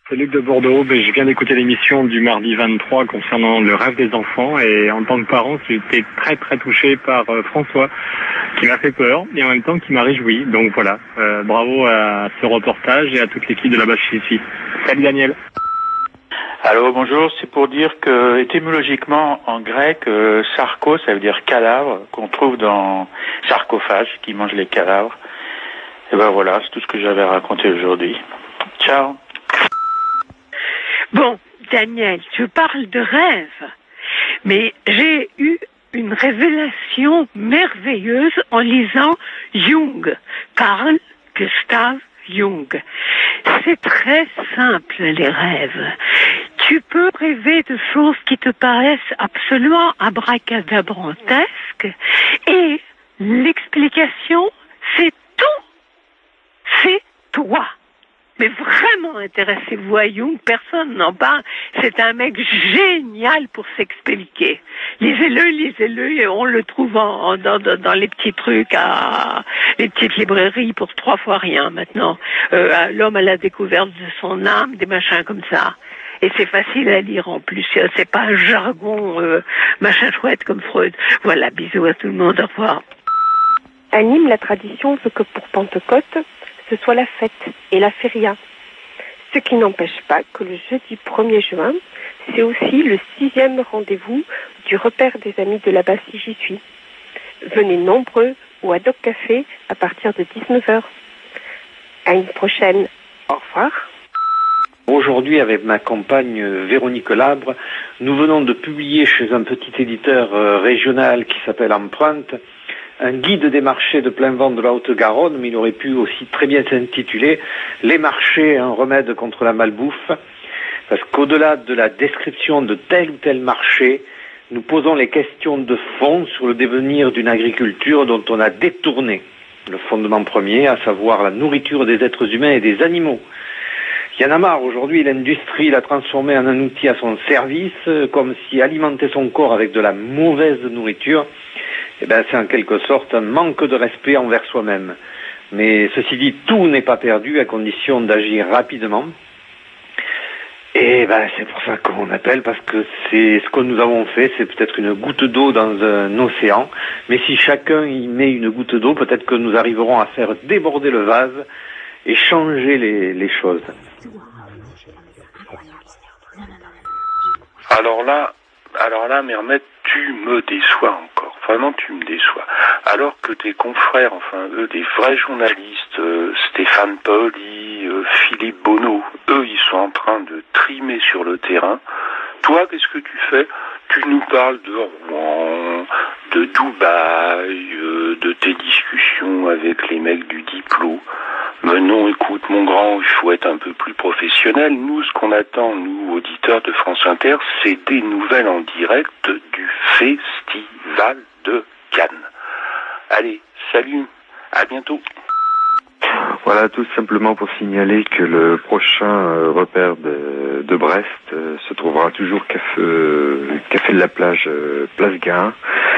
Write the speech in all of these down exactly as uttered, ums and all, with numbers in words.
C'est Luc de Bordeaux. Ben, je viens d'écouter l'émission du mardi vingt-trois concernant le rêve des enfants et en tant que parent, j'ai été très très touché par euh, François qui m'a fait peur et en même temps qui m'a réjoui. Donc voilà, euh, bravo à ce reportage et à toute l'équipe de la base ici. Salut Daniel. Allô, bonjour, c'est pour dire que étymologiquement en grec, euh, sarko ça veut dire cadavre, qu'on trouve dans sarcophage, qui mange les cadavres. Et ben voilà, c'est tout ce que j'avais à raconter aujourd'hui. Ciao. Bon, Daniel, tu parles de rêve, mais j'ai eu une révélation merveilleuse en lisant Jung, Carl Gustav Jung. C'est très simple, les rêves. Tu peux rêver de choses qui te paraissent absolument abracadabrantesques et l'explication, c'est tout. C'est toi. Mais vraiment intéressez-vous à Jung, personne n'en parle. C'est un mec génial pour s'expliquer. Lisez-le, lisez-le, et on le trouve en, dans, dans, dans les petits trucs, à les petites librairies pour trois fois rien maintenant. Euh, L'homme à la découverte de son âme, des machins comme ça. Et c'est facile à lire en plus. C'est pas un jargon euh, machin chouette comme Freud. Voilà, bisous à tout le monde, au revoir. À Nîmes, la tradition veut que pour Pentecôte, ce soit la fête et la feria. Ce qui n'empêche pas que le jeudi premier juin, c'est aussi le sixième rendez-vous du repère des amis de là-bas si j'y suis. Venez nombreux au Haddock Café à partir de dix-neuf heures. À une prochaine. Au revoir. Aujourd'hui, avec ma compagne Véronique Labre, nous venons de publier chez un petit éditeur régional qui s'appelle Empreinte un guide des marchés de plein vent de la Haute-Garonne, mais il aurait pu aussi très bien s'intituler « Les marchés, un remède contre la malbouffe », parce qu'au-delà de la description de tel ou tel marché, nous posons les questions de fond sur le devenir d'une agriculture dont on a détourné le fondement premier, à savoir la nourriture des êtres humains et des animaux. Il y en a marre, aujourd'hui l'industrie l'a transformé en un outil à son service, comme si alimenter son corps avec de la mauvaise nourriture, eh ben, c'est en quelque sorte un manque de respect envers soi-même. Mais ceci dit, tout n'est pas perdu à condition d'agir rapidement. Et ben, c'est pour ça qu'on appelle, parce que c'est ce que nous avons fait, c'est peut-être une goutte d'eau dans un océan. Mais si chacun y met une goutte d'eau, peut-être que nous arriverons à faire déborder le vase et changer les, les choses. Alors là, alors là, Mermet, tu me déçois encore. Vraiment, tu me déçois. Alors que tes confrères, enfin eux, des vrais journalistes, euh, Stéphane Pauli, euh, Philippe Bonneau, eux, ils sont en train de trimer sur le terrain. Toi, qu'est-ce que tu fais? Tu nous parles de Rouen, de Dubaï, euh, de tes discussions avec les mecs du Diplo. Mais non, écoute, mon grand, il faut être un peu plus professionnel. Nous, ce qu'on attend, nous, auditeurs de France Inter, c'est des nouvelles en direct du Festival de Cannes. Allez, salut, à bientôt. Voilà, tout simplement pour signaler que le prochain euh, repère de, de Brest euh, se trouvera toujours café, euh, café de la plage, euh, Place Gain,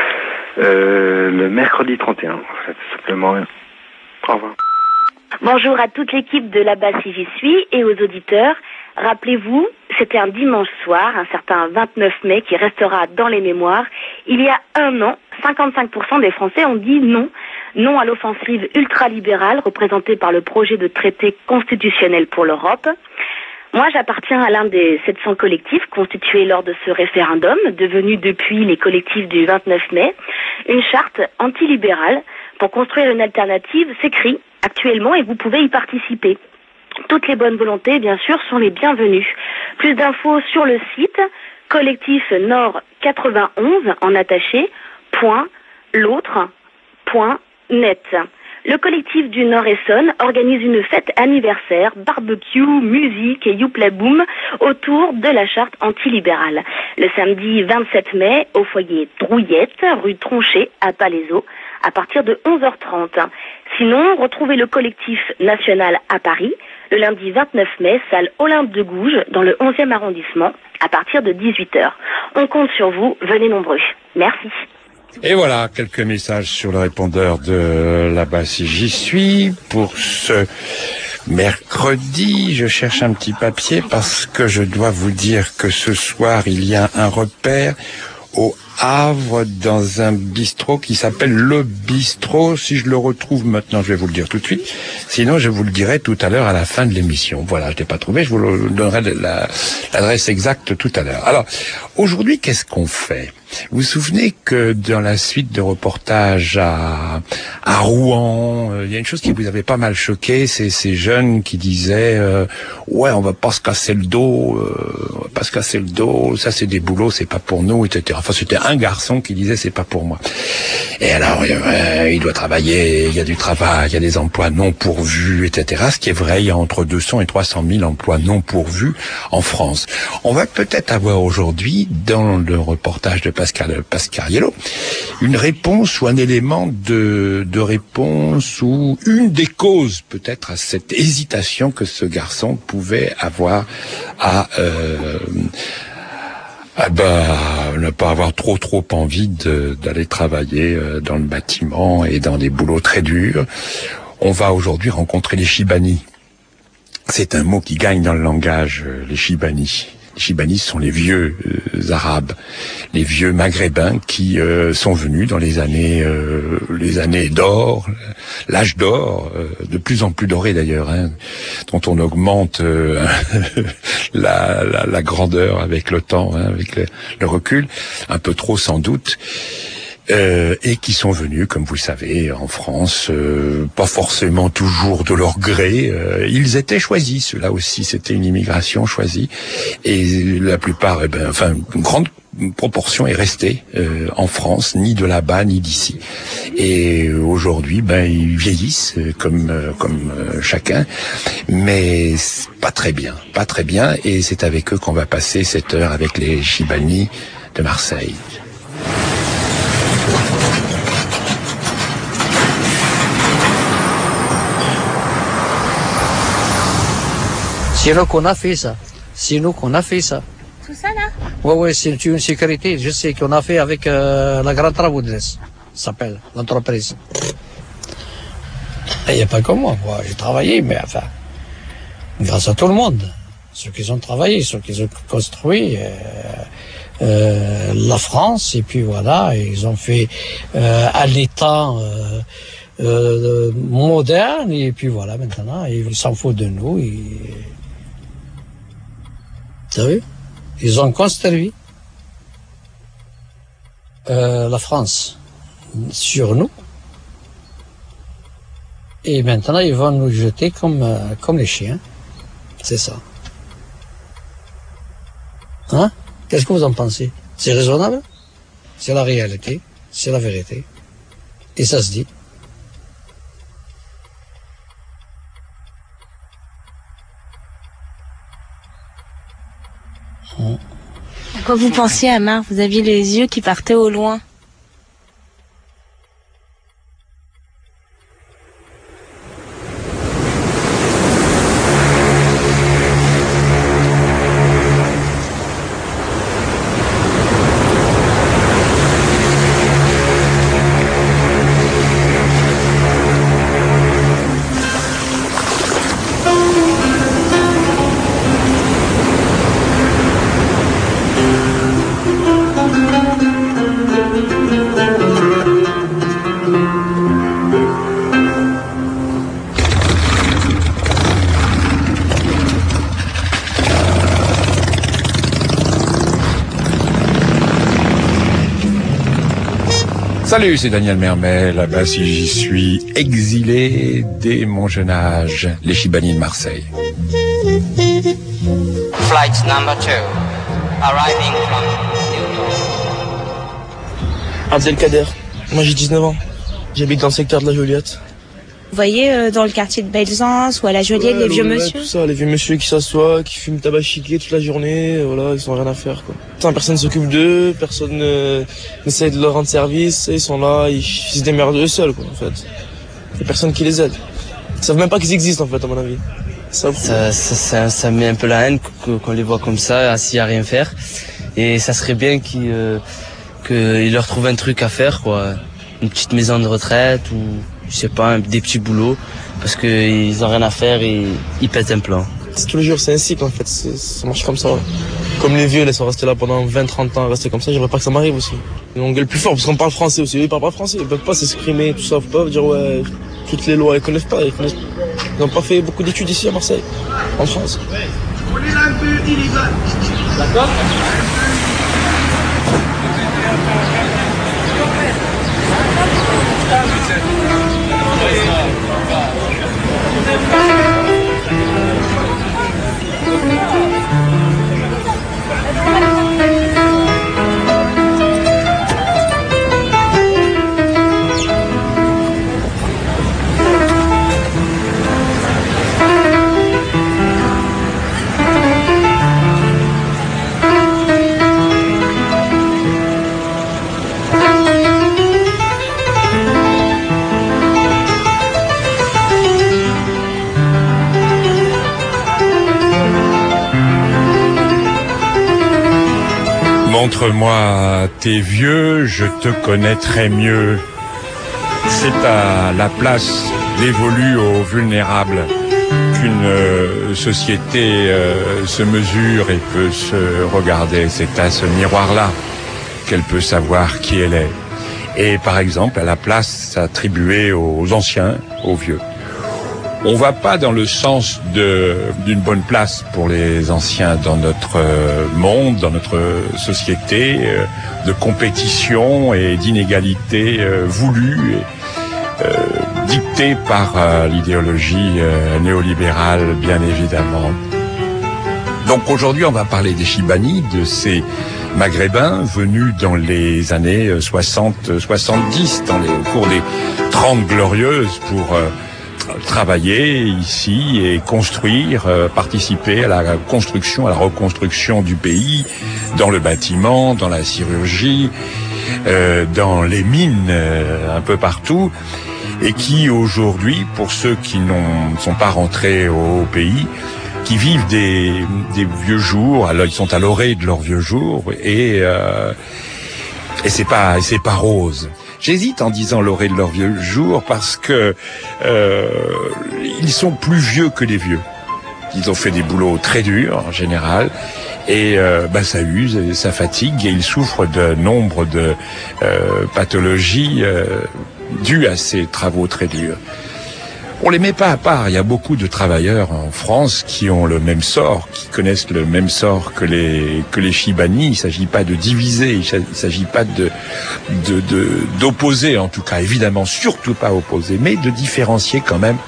euh, le mercredi trente et un, en fait, tout simplement. Au revoir. Bonjour à toute l'équipe de là-bas si j'y suis et aux auditeurs. Rappelez-vous, c'était un dimanche soir, un certain vingt-neuf mai, qui restera dans les mémoires. Il y a un an, cinquante-cinq pour cent des Français ont dit non. Non à l'offensive ultralibérale représentée par le projet de traité constitutionnel pour l'Europe. Moi, j'appartiens à l'un des sept cents collectifs constitués lors de ce référendum, devenu depuis les collectifs du vingt-neuf mai. Une charte antilibérale pour construire une alternative s'écrit actuellement et vous pouvez y participer. Toutes les bonnes volontés, bien sûr, sont les bienvenues. Plus d'infos sur le site collectif nord quatre-vingt-onze en attaché, point, l'autre, point, net. Le collectif du Nord-Essonne organise une fête anniversaire, barbecue, musique et youpleboom autour de la charte antilibérale. Le samedi vingt-sept mai, au foyer Drouillette, rue Tronchet, à Palaiseau, à partir de onze heures trente. Sinon, retrouvez le collectif national à Paris, le lundi vingt-neuf mai, salle Olympe de Gouges, dans le onzième arrondissement, à partir de dix-huit heures. On compte sur vous, venez nombreux. Merci. Et voilà, quelques messages sur le répondeur de là-bas si j'y suis. Pour ce mercredi, je cherche un petit papier parce que je dois vous dire que ce soir, il y a un repère au Havre dans un bistrot qui s'appelle Le Bistrot. Si je le retrouve maintenant, je vais vous le dire tout de suite. Sinon, je vous le dirai tout à l'heure à la fin de l'émission. Voilà, je l'ai pas trouvé, je vous le donnerai la, l'adresse exacte tout à l'heure. Alors, aujourd'hui, qu'est-ce qu'on fait ? Vous vous souvenez que dans la suite de reportages à, à Rouen, euh, il y a une chose qui vous avait pas mal choqué, c'est ces jeunes qui disaient euh, ouais, on va pas se casser le dos, euh, on va pas se casser le dos, ça c'est des boulots, c'est pas pour nous, et cetera. Enfin, c'était un garçon qui disait c'est pas pour moi. Et alors, euh, il doit travailler, il y a du travail, il y a des emplois non pourvus, et cetera. Ce qui est vrai, il y a entre deux cents et trois cent mille emplois non pourvus en France. On va peut-être avoir aujourd'hui, dans le reportage de Pascal Pascariello, une réponse ou un élément de, de réponse ou une des causes peut-être à cette hésitation que ce garçon pouvait avoir à, euh, à bah, ne pas avoir trop trop envie de, d'aller travailler dans le bâtiment et dans des boulots très durs. On va aujourd'hui rencontrer les Chibani. C'est un mot qui gagne dans le langage, les Chibani. Les Chibani sont les vieux euh, arabes, les vieux maghrébins qui euh, sont venus dans les années euh, les années d'or, l'âge d'or, euh, de plus en plus doré d'ailleurs, hein, dont on augmente euh, la, la, la grandeur avec le temps, hein, avec le, le recul, un peu trop sans doute. Euh, et qui sont venus, comme vous le savez, en France, euh, pas forcément toujours de leur gré. Euh, ils étaient choisis, ceux-là aussi, c'était une immigration choisie. Et la plupart, eh ben, enfin, une grande proportion est restée euh, en France, ni de là-bas, ni d'ici. Et aujourd'hui, ben, ils vieillissent, comme euh, comme euh, chacun, mais pas très bien, pas très bien. Et c'est avec eux qu'on va passer cette heure avec les Chibani de Marseille. C'est nous qu'on a fait ça. C'est nous qu'on a fait ça. Tout ça là ? Ouais, ouais, c'est une sécurité. Je sais qu'on a fait avec euh, la Grande Travaux de l'Est. Ça s'appelle l'entreprise. Il n'y a pas que moi. moi j'ai travaillé, mais enfin, grâce à tout le monde. Ceux qui ont travaillé, ceux qui ont construit euh, euh, la France, et puis voilà, ils ont fait euh, à l'état euh, euh, moderne, et puis voilà, maintenant, ils s'en foutent de nous. Et... T'as vu ? Ils ont construit euh, la France sur nous. Et maintenant, ils vont nous jeter comme, euh, comme les chiens. C'est ça. Hein ? Qu'est-ce que vous en pensez ? C'est raisonnable ? C'est la réalité. C'est la vérité. Et ça se dit. Quand vous pensiez à Marc, vous aviez les yeux qui partaient au loin. Salut, c'est Daniel Mermet, là-bas si j'y suis, exilé dès mon jeune âge, les Chibani de Marseille. Flight number two, arriving from Newton. Abdelkader, moi j'ai dix-neuf ans, j'habite dans le secteur de la Joliette. Vous voyez euh, dans le quartier de Belzance ou à la Joliette, ouais, les vieux ouais, monsieur tout ça, les vieux monsieur qui s'assoient, qui fument tabac chiqué toute la journée, voilà, ils ont rien à faire quoi. Putain, personne s'occupe d'eux, personne euh, n'essaie de leur rendre service, ils sont là, ils, ils se démerdent eux seuls quoi en fait. Il y a personne qui les aide. Ils savent même pas qu'ils existent en fait à mon avis. Ça, ça, ça, ça met un peu la haine qu'on les voit comme ça, assis à rien faire. Et ça serait bien qu'ils euh, qu'ils leur trouvent un truc à faire, quoi. Une petite maison de retraite ou, je sais pas, des petits boulots. Parce qu'ils ont rien à faire et ils pètent un plan. C'est tous les jours, c'est un cycle en fait, c'est, ça marche comme ça. Ouais. Comme les vieux, ils sont restés là pendant vingt trente ans, restés comme ça, j'aimerais pas que ça m'arrive aussi. On gueule plus fort parce qu'on parle français aussi, eux ils parlent pas français, ils peuvent pas s'exprimer, tout ça, faut pas dire ouais, toutes les lois, ils connaissent pas, ils connaissent... Ils ont pas fait beaucoup d'études ici à Marseille, en France. D'accord. Montre-moi tes vieux, je te connaîtrai mieux. C'est à la place dévolue aux vulnérables qu'une euh, société euh, se mesure et peut se regarder. C'est à ce miroir-là qu'elle peut savoir qui elle est. Et par exemple, à la place attribuée aux anciens, aux vieux. On va pas dans le sens de, d'une bonne place pour les anciens dans notre monde, dans notre société, euh, de compétition et d'inégalité euh, voulue, et, euh, dictée par euh, l'idéologie euh, néolibérale, bien évidemment. Donc aujourd'hui, on va parler des Chibani, de ces Maghrébins venus dans les années soixante soixante-dix, dans les, au cours des trente glorieuses pour... Euh, travailler ici et construire, euh, participer à la construction, à la reconstruction du pays, dans le bâtiment, dans la chirurgie, euh, dans les mines, euh, un peu partout, et qui aujourd'hui, pour ceux qui n'ont, ne sont pas rentrés au, au pays, qui vivent des, des vieux jours, alors ils sont à l'orée de leurs vieux jours, et euh, et c'est pas, et c'est pas rose. J'hésite en disant l'orée de leurs vieux jours parce que euh, ils sont plus vieux que les vieux. Ils ont fait des boulots très durs en général et euh, bah, ça use, et ça fatigue et ils souffrent de nombre de euh, pathologies euh, dues à ces travaux très durs. On les met pas à part. Il y a beaucoup de travailleurs en France qui ont le même sort, qui connaissent le même sort que les que les Chibani. Il s'agit pas de diviser, il s'agit pas de de de d'opposer, en tout cas évidemment surtout pas opposer, mais de différencier quand même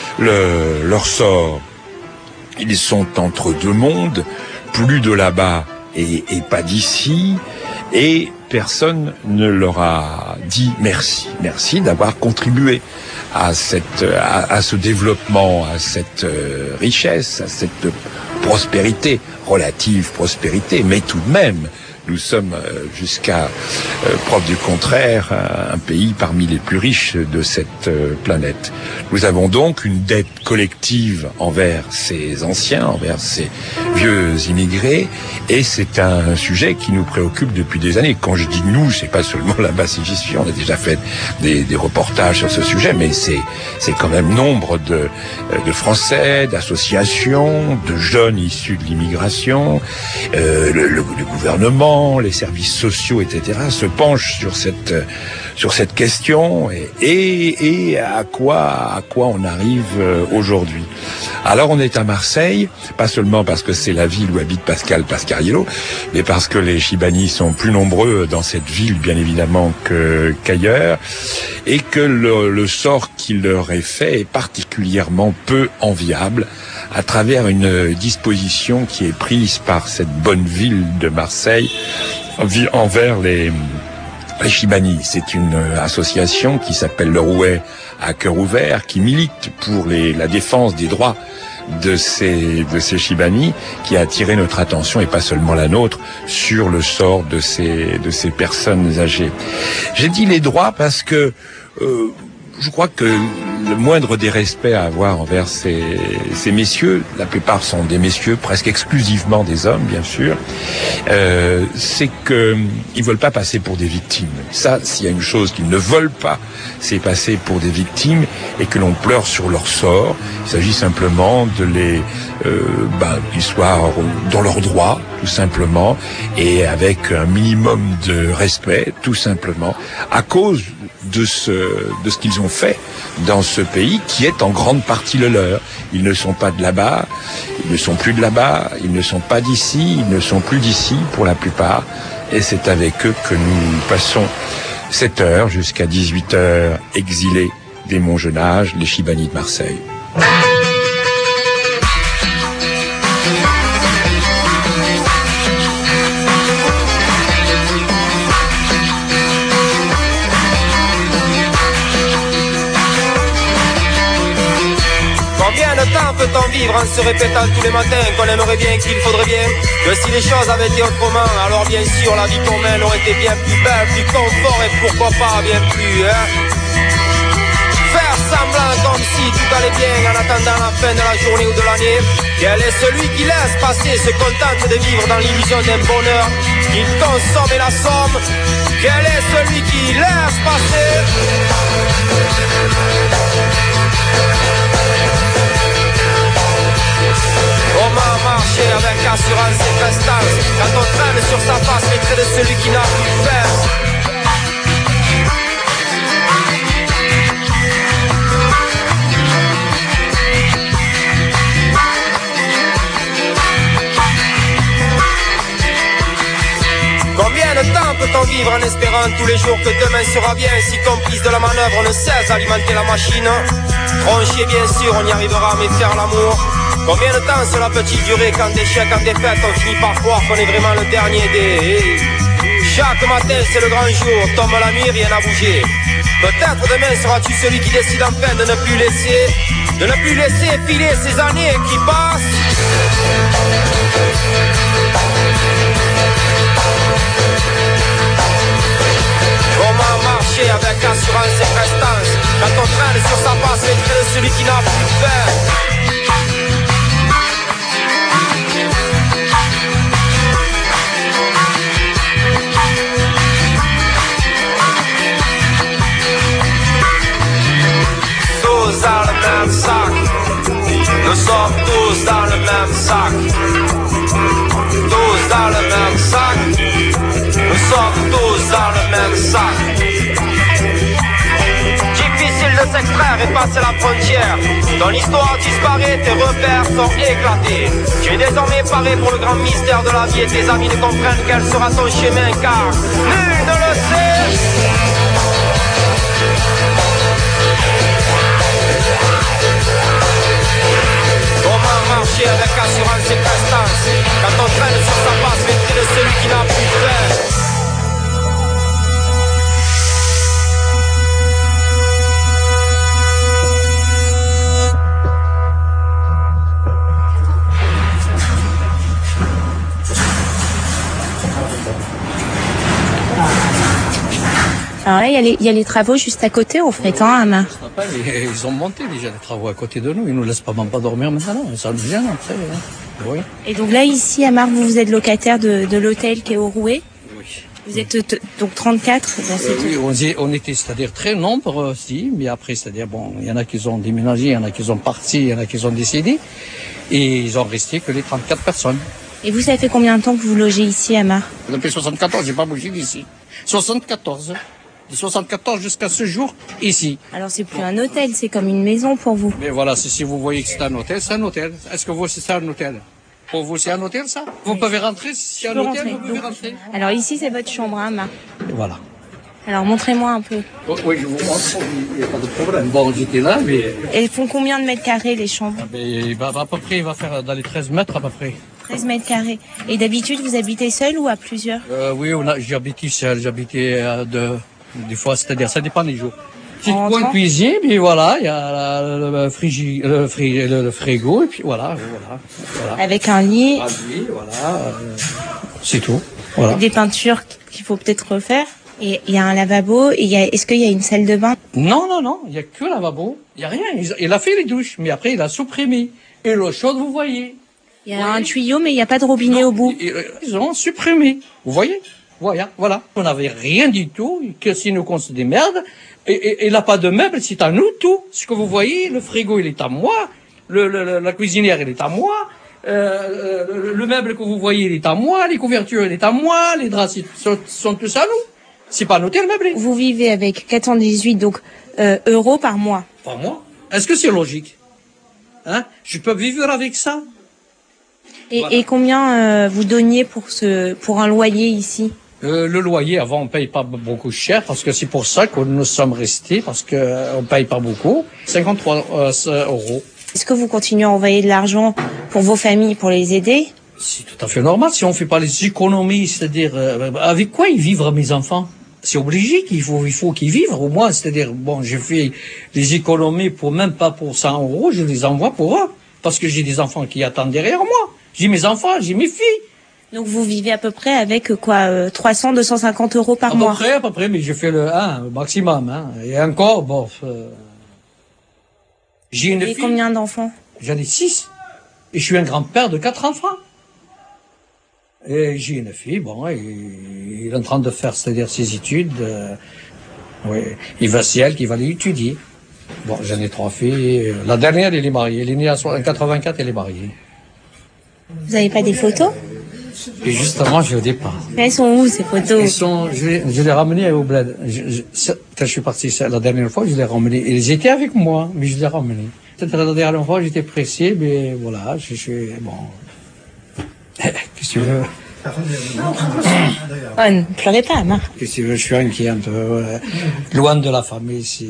le leur sort. Ils sont entre deux mondes, plus de là-bas et, et pas d'ici, et personne ne leur a dit merci, merci d'avoir contribué à cette, à, à ce développement, à cette euh, richesse, à cette prospérité, relative prospérité, mais tout de même, nous sommes euh, jusqu'à euh, preuve du contraire un, un pays parmi les plus riches de cette euh, planète. Nous avons donc une dette collective envers ces anciens, envers ces vieux immigrés, et c'est un sujet qui nous préoccupe depuis des années. Quand je dis nous, c'est pas seulement là-bas si j'y suis, on a déjà fait des, des reportages sur ce sujet, mais c'est c'est quand même nombre de de Français, d'associations, de jeunes issus de l'immigration, euh, le, le, le gouvernement, les services sociaux, et cetera, se penchent sur cette sur cette question et, et, et à quoi à quoi on arrive aujourd'hui. Alors on est à Marseille, pas seulement parce que c'est la ville où habite Pascal Pasquariello, mais parce que les Chibani sont plus nombreux dans cette ville, bien évidemment, que qu'ailleurs, et que le, le sort qui leur est fait est particulièrement peu enviable à travers une disposition qui est prise par cette bonne ville de Marseille envers les Les Chibani. C'est une association qui s'appelle le Rouet à cœur ouvert, qui milite pour les, la défense des droits de ces, de ces Chibani, qui a attiré notre attention, et pas seulement la nôtre, sur le sort de ces, de ces personnes âgées. J'ai dit les droits parce que, euh, je crois que le moindre des respects à avoir envers ces, ces messieurs, la plupart sont des messieurs, presque exclusivement des hommes, bien sûr, euh, c'est qu'ils veulent pas passer pour des victimes. Ça, s'il y a une chose qu'ils ne veulent pas, c'est passer pour des victimes et que l'on pleure sur leur sort. Il s'agit simplement de les, euh, ben, qu'ils soient dans leurs droits, tout simplement, et avec un minimum de respect, tout simplement, à cause de ce, de ce qu'ils ont fait dans ce pays qui est en grande partie le leur. Ils ne sont pas de là-bas, ils ne sont plus de là-bas, ils ne sont pas d'ici, ils ne sont plus d'ici pour la plupart. Et c'est avec eux que nous passons cette heure jusqu'à dix-huit heures exilés des Monts Jeune Âge, les Chibani de Marseille. Peut-on vivre en se répétant tous les matins qu'on aimerait bien, qu'il faudrait bien, que si les choses avaient été autrement, alors bien sûr la vie qu'on mène aurait été bien plus belle, plus confort et pourquoi pas bien plus, hein. Faire semblant comme si tout allait bien en attendant la fin de la journée ou de l'année. Quel est celui qui laisse passer, se contente de vivre dans l'illusion d'un bonheur qu'il consomme et l'assomme? Quel est celui qui laisse passer? Comment marcher avec assurance et prestance quand on traîne sur sa face les traits de celui qui n'a plus faim? Combien de temps peut-on vivre en espérant tous les jours que demain sera bien? Si complice de la manœuvre, on ne cesse d'alimenter la machine. Troncher bien sûr, on y arrivera, mais faire l'amour, combien de temps cela peut-il durer? Quand d'échec en défaite, on finit par croire qu'on est vraiment le dernier des... Chaque matin c'est le grand jour, tombe la nuit, rien n'a bougé. Peut-être demain seras-tu celui qui décide enfin de ne plus laisser, de ne plus laisser filer ces années qui passent. Comment marcher avec assurance et prestance quand on traîne sur sa face les traits de celui qui n'a plus faim? Tous dans le même sac, nous sommes tous dans le même sac. Tous dans le même sac, nous sommes tous dans le même sac. Difficile de s'extraire et passer la frontière. Dans l'histoire disparaît, tes repères sont éclatés. Tu es désormais paré pour le grand mystère de la vie et tes amis ne comprennent quel sera ton chemin car nul ne le sait. Comment marcher avec assurance et prestance quand on traîne sur sa face les traits de celui qui n'a plus faim? Alors là, il y, a les, il y a les travaux juste à côté, au fait, hein, Amar? Ils ont monté déjà les travaux à côté de nous. Ils nous laissent pas même pas dormir maintenant. Ça nous vient après. Hein. Oui. Et donc là, ici, Amar, vous, vous êtes locataire de, de l'hôtel qui est au Rouet? Oui. Vous êtes t- donc trente-quatre dans cette... euh, Oui, on, on était, c'est-à-dire très nombreux aussi, mais après, c'est-à-dire, bon, il y en a qui ont déménagé, il y en a qui sont partis, il y en a qui ont décédé, et ils ont resté que les trente-quatre personnes. Et vous, ça fait combien de temps que vous logez ici, Amar? Depuis soixante-quatorze, j'ai pas bougé d'ici. soixante-quatorze. De soixante-quatorze jusqu'à ce jour, ici. Alors c'est plus un hôtel, c'est comme une maison pour vous. Mais voilà, si, si vous voyez que c'est un hôtel, c'est un hôtel. Est-ce que vous, c'est un hôtel? Pour vous, c'est un hôtel, ça? Vous oui. pouvez rentrer, si c'est un hôtel, rentrer. Vous pouvez Donc, rentrer. Alors ici, c'est votre chambre, hein, Amar. Et voilà. Alors montrez-moi un peu. Oh, oui, je vous montre, il n'y a pas de problème. Bon, j'étais là, mais... Et ils font combien de mètres carrés, les chambres? Ah, ben, il va, à peu près, il va faire dans les treize mètres, à peu près. treize mètres carrés. Et d'habitude, vous habitez seul ou à plusieurs? euh, Oui, on a, j'habitais seul, j'habitais euh, de... Des fois, c'est-à-dire, ça dépend des jours. Petit coin de cuisine, puis voilà, il y a le, le, frigi, le, fri, le, le frigo, et puis voilà, voilà, voilà. Avec un lit. Un lit, voilà. Euh, c'est tout. Voilà. Des peintures qu'il faut peut-être refaire. Et il y a un lavabo, et il y a, est-ce qu'il y a une salle de bain? Non, non, non, il y a que le lavabo. Il y a rien. Il, il a fait les douches, mais après il a supprimé. Et l'eau chaude, vous voyez. Il y a un tuyau, mais il n'y a pas de robinet non, au bout. Ils, ils ont supprimé. Vous voyez? Voilà, voilà. On n'avait rien du tout, que si nous qu'on se démerde. Et, et, et là, pas de meubles, c'est à nous tout. Ce que vous voyez, le frigo, il est à moi. Le, le, la cuisinière, elle est à moi. Euh, le, le meuble que vous voyez, il est à moi. Les couvertures, il est à moi. Les draps sont, sont tous à nous. C'est pas noté le meublé. Vous vivez avec quatre cent dix-huit donc euh, euros par mois. Par mois? Est-ce que c'est logique? Hein? Je peux vivre avec ça? Et, voilà. Et combien euh, vous donniez pour ce pour un loyer ici? Euh, le loyer, avant, on paye pas beaucoup cher, parce que c'est pour ça que nous sommes restés, parce que euh, on paye pas beaucoup. cinquante-trois euros. Est-ce que vous continuez à envoyer de l'argent pour vos familles, pour les aider? C'est tout à fait normal. Si on fait pas les économies, c'est-à-dire, euh, avec quoi ils vivent mes enfants? C'est obligé qu'il faut, il faut qu'ils vivent au moins. C'est-à-dire, bon, j'ai fait les économies pour même pas pour cent euros, je les envoie pour eux. Parce que j'ai des enfants qui attendent derrière moi. J'ai mes enfants, j'ai mes filles. Donc vous vivez à peu près avec quoi, euh, trois cents, deux cent cinquante euros par à mois? À peu près, à peu près, mais j'ai fait le un au maximum, hein. Et encore, bon, euh, j'ai une Et fille. Combien d'enfants? J'en ai six. Et je suis un grand-père de quatre enfants. Et j'ai une fille, bon, et il est en train de faire, c'est-à-dire ses études. Euh, oui, il va, c'est elle qui va les étudier. Bon, j'en ai trois filles. La dernière, elle est mariée. Elle est née en quatre-vingt-quatre, elle est mariée. Vous n'avez pas des photos? Et justement, je vais au départ. Mais elles sont où, ces photos? Elles sont, je, les, je les ai ramenées au bled. Je, je, quand je suis parti la dernière fois, je les ai ramenées. Ils étaient avec moi, mais je les ai ramenées. Peut-être la dernière fois, j'étais pressé, mais voilà, je suis, bon. Qu'est-ce que tu veux? Oh, ne pleurez pas, Marc. Qu'est-ce que tu veux? Je suis inquiet un peu. Euh, loin de la famille, c'est...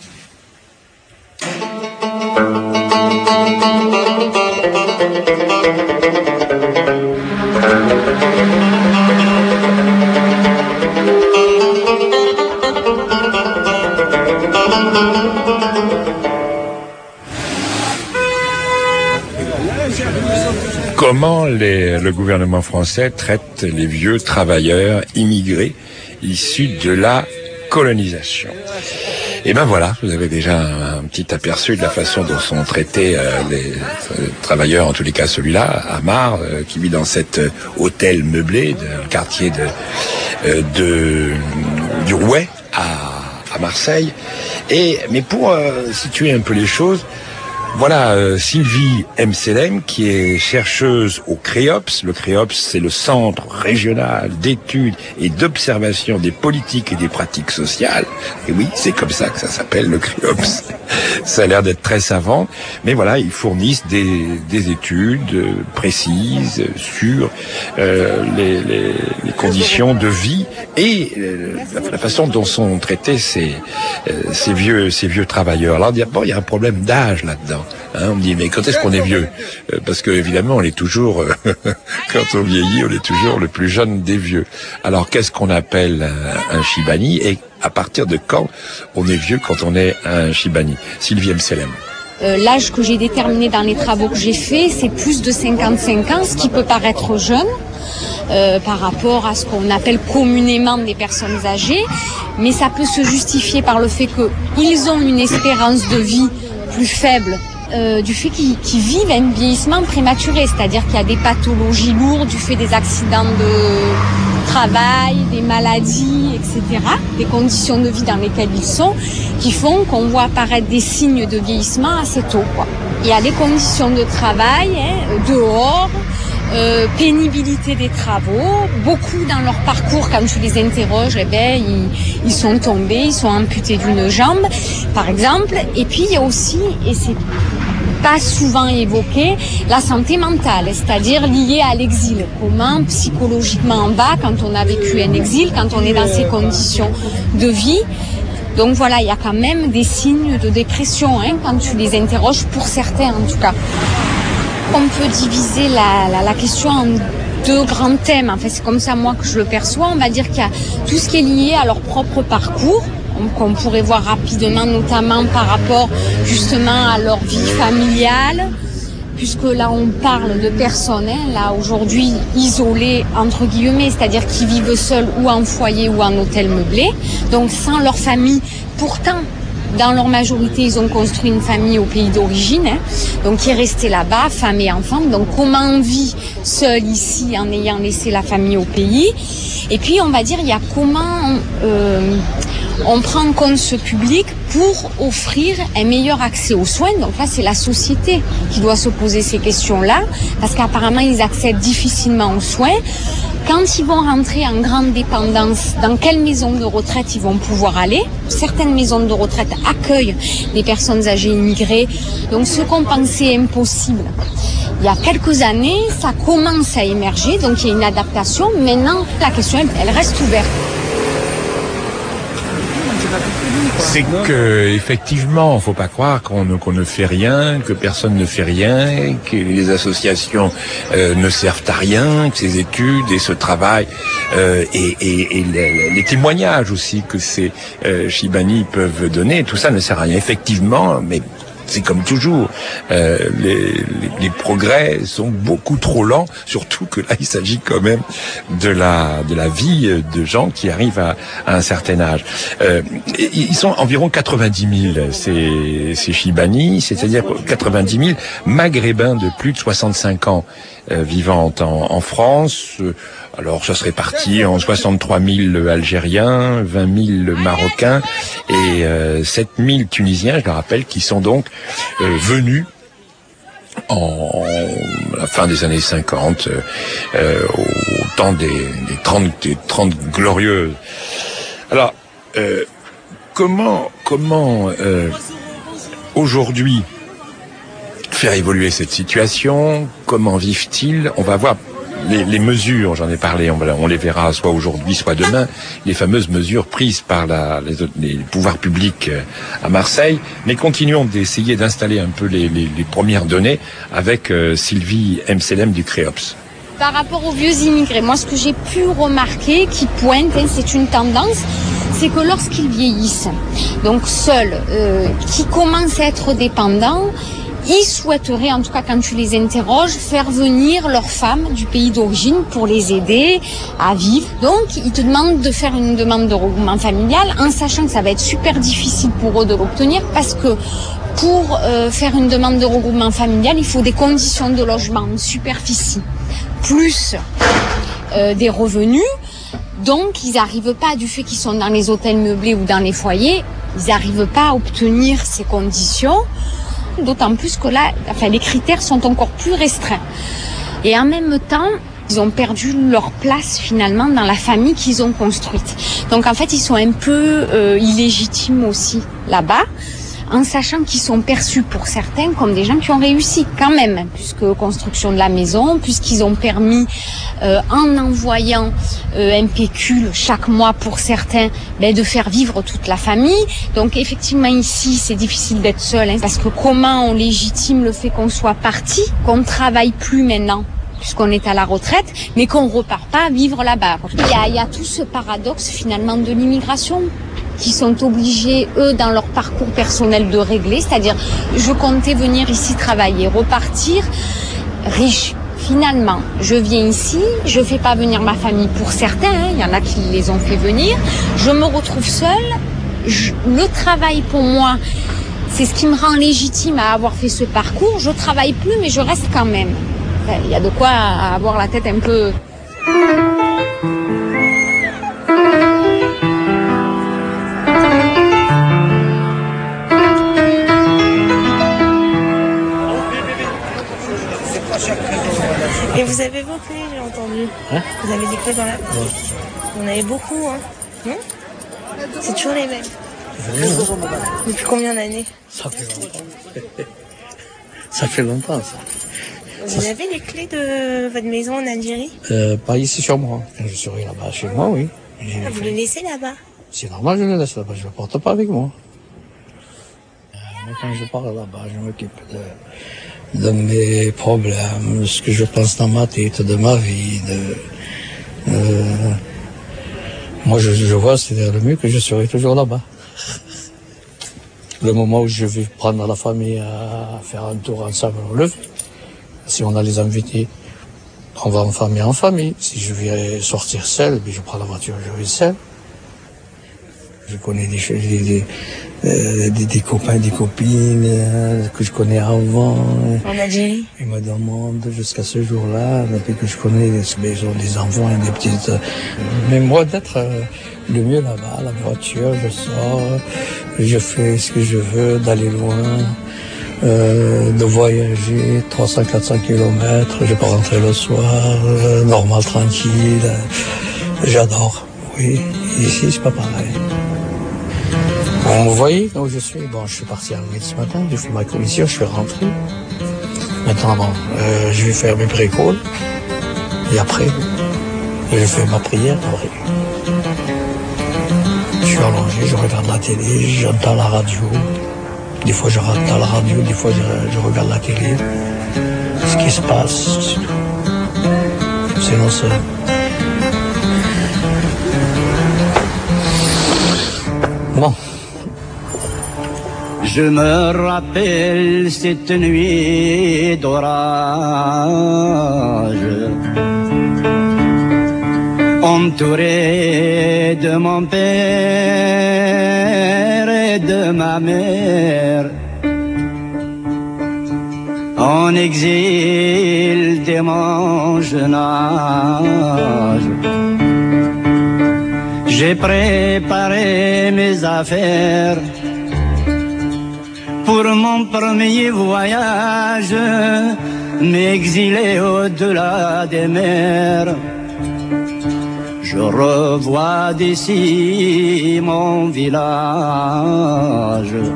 Comment les, le gouvernement français traite les vieux travailleurs immigrés issus de la colonisation? Et ben voilà, vous avez déjà un, un petit aperçu de la façon dont sont traités euh, les euh, travailleurs, en tous les cas celui-là, Amar, euh, qui vit dans cet euh, hôtel meublé d'un quartier de, euh, de du Rouet à, à Marseille. Et mais pour euh, situer un peu les choses, voilà euh, Sylvie Mselem, qui est chercheuse au CREOPS. Le CREOPS, c'est le Centre régional d'études et d'observation des politiques et des pratiques sociales. Et oui, c'est comme ça que ça s'appelle, le CREOPS. Ça a l'air d'être très savant, mais voilà, ils fournissent des, des études précises sur euh, les, les, les conditions de vie et euh, la, la façon dont sont traités ces, euh, ces vieux, ces vieux travailleurs. Alors, bon, il y a un problème d'âge là-dedans. Hein, on me dit, mais quand est-ce qu'on est vieux? euh, Parce que évidemment, on est toujours, euh, quand on vieillit, on est toujours le plus jeune des vieux. Alors, qu'est-ce qu'on appelle un, un Chibani, et à partir de quand on est vieux quand on est un Chibani? Sylvie Mselem. Euh, l'âge que j'ai déterminé dans les travaux que j'ai faits, c'est plus de cinquante-cinq ans, ce qui peut paraître jeune euh, par rapport à ce qu'on appelle communément des personnes âgées, mais ça peut se justifier par le fait qu'ils ont une espérance de vie plus faible, euh, du fait qu'ils, qu'ils vivent un vieillissement prématuré, c'est-à-dire qu'il y a des pathologies lourdes du fait des accidents de travail, des maladies, et cetera, des conditions de vie dans lesquelles ils sont, qui font qu'on voit apparaître des signes de vieillissement assez tôt, quoi. Il y a les conditions de travail, hein, dehors, euh, pénibilité des travaux, beaucoup dans leur parcours, quand tu les interroges, eh ben, ils, ils sont tombés, ils sont amputés d'une jambe, par exemple, et puis il y a aussi, et c'est pas souvent évoqué, la santé mentale, c'est-à-dire liée à l'exil. Comment psychologiquement on va quand on a vécu un exil, quand on est dans ces conditions de vie. Donc voilà, il y a quand même des signes de dépression, hein, quand tu les interroges, pour certains en tout cas. On peut diviser la, la, la question en deux grands thèmes. En fait, c'est comme ça moi que je le perçois. On va dire qu'il y a tout ce qui est lié à leur propre parcours, qu'on pourrait voir rapidement, notamment par rapport justement à leur vie familiale, puisque là on parle de personnes, hein, là aujourd'hui isolées entre guillemets, c'est-à-dire qui vivent seuls ou en foyer ou en hôtel meublé, donc sans leur famille. Pourtant, dans leur majorité, ils ont construit une famille au pays d'origine, hein, donc qui est restée là-bas, femme et enfant. Donc comment on vit seul ici en ayant laissé la famille au pays? Et puis on va dire, il y a comment euh, on prend en compte ce public pour offrir un meilleur accès aux soins. Donc là, c'est la société qui doit se poser ces questions-là, parce qu'apparemment, ils accèdent difficilement aux soins. Quand ils vont rentrer en grande dépendance, dans quelle maison de retraite ils vont pouvoir aller? Certaines maisons de retraite accueillent des personnes âgées immigrées. Donc ce qu'on pensait impossible il y a quelques années, ça commence à émerger. Donc il y a une adaptation. Maintenant, la question, elle reste ouverte. C'est que, effectivement, faut pas croire qu'on ne, qu'on ne fait rien, que personne ne fait rien, que les associations euh, ne servent à rien, que ces études et ce travail euh, et, et, et les, les témoignages aussi que ces euh, Shibani peuvent donner, tout ça ne sert à rien. Effectivement, mais c'est comme toujours, euh, les, les, les progrès sont beaucoup trop lents, surtout que là il s'agit quand même de la de la vie de gens qui arrivent à, à un certain âge. Euh, ils sont environ quatre-vingt-dix mille ces, ces Shibani, c'est-à-dire quatre-vingt-dix mille maghrébins de plus de soixante-cinq ans euh, vivant en, en France. Alors ça serait parti en soixante-trois mille Algériens, vingt mille Marocains et euh, sept mille Tunisiens, je le rappelle, qui sont donc euh, venus en à la fin des années cinquante, euh, au temps des, des trente des trente glorieuses. Alors euh, comment comment euh, aujourd'hui faire évoluer cette situation? Comment vivent-ils? On va voir. Les, les mesures, j'en ai parlé, on, on les verra soit aujourd'hui, soit demain, les fameuses mesures prises par la, les, les pouvoirs publics à Marseille. Mais continuons d'essayer d'installer un peu les, les, les premières données avec euh, Sylvie Mselem du Créops. Par rapport aux vieux immigrés, moi ce que j'ai pu remarquer, qui pointe, hein, c'est une tendance, c'est que lorsqu'ils vieillissent, donc seuls, euh, qui commencent à être dépendants, ils souhaiteraient, en tout cas quand tu les interroges, faire venir leurs femmes du pays d'origine pour les aider à vivre. Donc, ils te demandent de faire une demande de regroupement familial en sachant que ça va être super difficile pour eux de l'obtenir parce que pour euh, faire une demande de regroupement familial, il faut des conditions de logement, une superficie, plus euh, des revenus. Donc, ils n'arrivent pas, du fait qu'ils sont dans les hôtels meublés ou dans les foyers, ils n'arrivent pas à obtenir ces conditions. D'autant plus que là, enfin, les critères sont encore plus restreints. Et en même temps, ils ont perdu leur place finalement dans la famille qu'ils ont construite. Donc en fait, ils sont un peu euh, illégitimes aussi là-bas, en sachant qu'ils sont perçus pour certains comme des gens qui ont réussi quand même, puisque construction de la maison, puisqu'ils ont permis, euh, en envoyant euh, un pécule chaque mois pour certains, ben, de faire vivre toute la famille. Donc effectivement ici, c'est difficile d'être seul, hein, parce que comment on légitime le fait qu'on soit parti, qu'on ne travaille plus maintenant puisqu'on est à la retraite, mais qu'on repart pas vivre là-bas. Il y a, il y a tout ce paradoxe finalement de l'immigration qui sont obligés, eux, dans leur parcours personnel de régler, c'est-à-dire je comptais venir ici travailler, repartir riche. Finalement, je viens ici, je fais pas venir ma famille pour certains, hein, il y en a qui les ont fait venir, je me retrouve seule, je, le travail pour moi, c'est ce qui me rend légitime à avoir fait ce parcours, je travaille plus mais je reste quand même. Il y a de quoi avoir la tête un peu... Et vous avez vos clés, j'ai entendu. Hein? Vous avez des clés dans la... Ouais. Vous en avez beaucoup, hein? Non? C'est toujours les mêmes. Ouais. Depuis combien d'années? Ça fait longtemps. Ça fait longtemps, ça. Vous ça... avez les clés de votre maison en Algérie? euh, Pas ici sur moi. Quand je serai là-bas, chez moi, oui. Ah, vous les laissez là-bas? C'est normal, je les laisse là-bas. Je ne les porte pas avec moi. Euh, mais quand je pars là-bas, je m'occupe de... de mes problèmes, de ce que je pense dans ma tête, de ma vie, de... Euh, moi, je, je vois, c'est le mieux que je serai toujours là-bas. Le moment où je vais prendre la famille à faire un tour ensemble, on le fait. Si on a les invités, on va en famille en famille. Si je vais sortir seul, je prends la voiture, je vais seul. Je connais des, des, des, euh, des, des copains, des copines euh, que je connais avant. En Algérie. Ils me demandent jusqu'à ce jour-là, depuis que je connais, ils ont des enfants et des petites... Euh, mais moi, d'être euh, le mieux là-bas, la voiture, je sors, je fais ce que je veux, d'aller loin, euh, de voyager trois cents à quatre cents kilomètres, je peux rentrer le soir, euh, normal, tranquille. Euh, j'adore, oui. Ici, c'est pas pareil. Bon, vous voyez où je suis. Bon, je suis parti à la ce matin, j'ai fait ma commission, je suis rentré. Maintenant, bon, euh, je vais faire mes précoles. Et après, je fais ma prière. Après. Je suis allongé, je regarde la télé, j'entends la radio. Des fois, je entends la radio, des fois, je, je regarde la télé. Ce qui se passe, c'est tout. Sinon, c'est... Bon. Je me rappelle cette nuit d'orage, entouré de mon père et de ma mère, en exil dès mon jeune âge. J'ai préparé mes affaires pour mon premier voyage, m'exiler au-delà des mers. Je revois d'ici mon village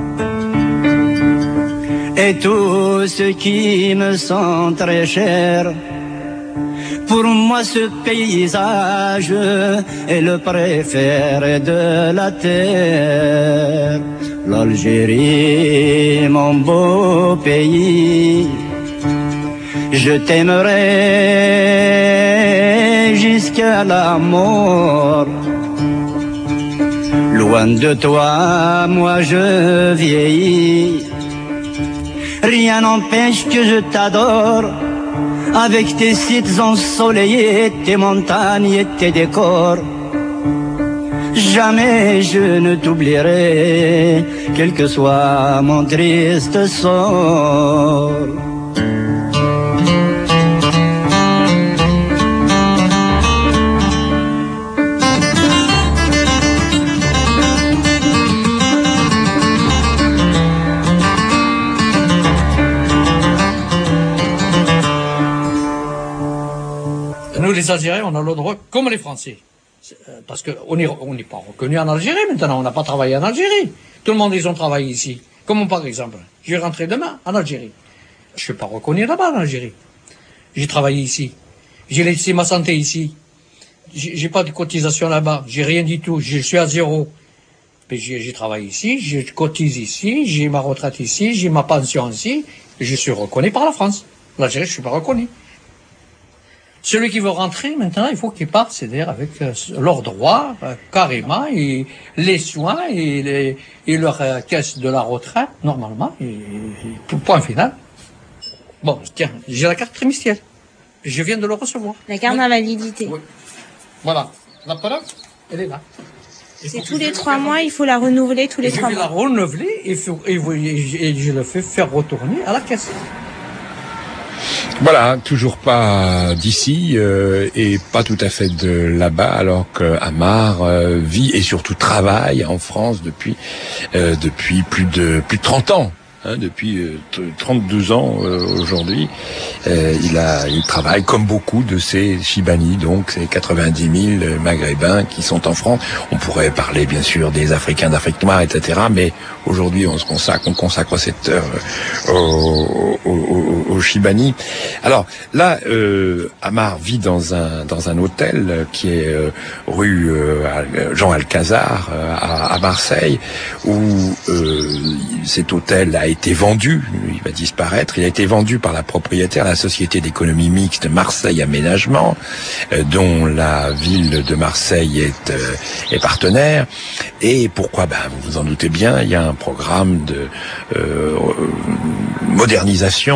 et tout ce qui me sont très cher. Pour moi ce paysage est le préféré de la terre. L'Algérie, mon beau pays, je t'aimerai jusqu'à la mort. Loin de toi, moi je vieillis. Rien n'empêche que je t'adore, avec tes sites ensoleillés, tes montagnes et tes décors. Jamais je ne t'oublierai, quel que soit mon triste sort. Nous, les Algériens, on a le droit comme les Français. Parce qu'on n'est on n'est pas reconnu en Algérie maintenant, on n'a pas travaillé en Algérie. Tout le monde, ils ont travaillé ici. Comme par exemple, je vais rentrer demain en Algérie. Je ne suis pas reconnu là-bas en Algérie. J'ai travaillé ici. J'ai laissé ma santé ici. J'ai pas de cotisation là-bas. J'ai rien du tout. Je suis à zéro. Mais j'ai travaillé ici, je cotise ici, j'ai ma retraite ici, j'ai ma pension ici. Je suis reconnu par la France. L'Algérie, je ne suis pas reconnu. Celui qui veut rentrer, maintenant, il faut qu'il parte, c'est-à-dire avec euh, leurs droits, euh, carrément, et les soins et, les, et leur euh, caisse de la retraite, normalement, et, et point final. Bon, tiens, j'ai la carte trimestrielle. Je viens de le recevoir. La carte à validité. Oui. Voilà. La preuve, elle est là. C'est tous les trois mois, il faut la renouveler tous les trois mois. Je vais la renouveler et, faut, et, et, et je le fais faire retourner à la caisse. Voilà, toujours pas d'ici euh, et pas tout à fait de là-bas, alors que Amar euh, vit et surtout travaille en France depuis euh, depuis plus de plus de trente ans. Hein, depuis euh, trente-deux ans euh, aujourd'hui, euh, il a, il travaille comme beaucoup de ces Chibani, donc ces quatre-vingt-dix mille Maghrébins qui sont en France. On pourrait parler bien sûr des Africains d'Afrique noire, et cetera. Mais aujourd'hui, on se consacre, on consacre cette heure aux, aux, aux Chibani. Alors là, euh, Amar vit dans un dans un hôtel qui est euh, rue euh, Jean Alcazar euh, à, à Marseille, où euh, cet hôtel a été vendu, il va disparaître, il a été vendu par la propriétaire, la société d'économie mixte Marseille Aménagement, euh, dont la ville de Marseille est, euh, est partenaire. Et pourquoi? Ben, vous vous en doutez bien, il y a un programme de euh, modernisation de